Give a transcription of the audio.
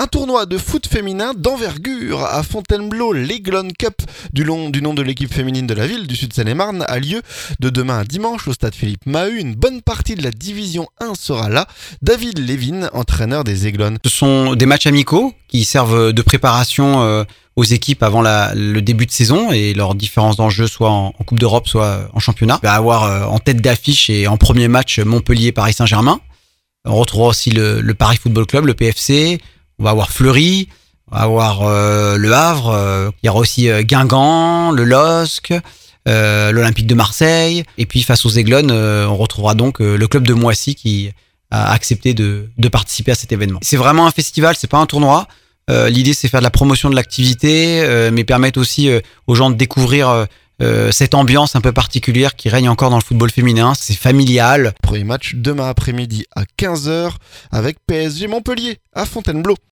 Un tournoi de foot féminin d'envergure à Fontainebleau, l'Aiglon Cup, du nom de l'équipe féminine de la ville du Sud Seine-et-Marne, a lieu de demain à dimanche au stade Philippe Maheu. Une bonne partie de la division 1 sera là. David Lévin, entraîneur des Aiglons. Ce sont des matchs amicaux qui servent de préparation aux équipes avant le début de saison et leurs différents enjeux, soit en Coupe d'Europe, soit en championnat. On va avoir en tête d'affiche et en premier match Montpellier-Paris Saint-Germain. On retrouvera aussi le Paris Football Club, le PFC. On va avoir Fleury, on va avoir le Havre. Il y aura aussi Guingamp, le LOSC, l'Olympique de Marseille. Et puis face aux Aiglons, on retrouvera donc le club de Moissy qui a accepté de participer à cet événement. C'est vraiment un festival, c'est pas un tournoi. L'idée, c'est faire de la promotion de l'activité, mais permettre aussi aux gens de découvrir cette ambiance un peu particulière qui règne encore dans le football féminin. C'est familial. Premier match demain après-midi à 15h avec PSG Montpellier à Fontainebleau.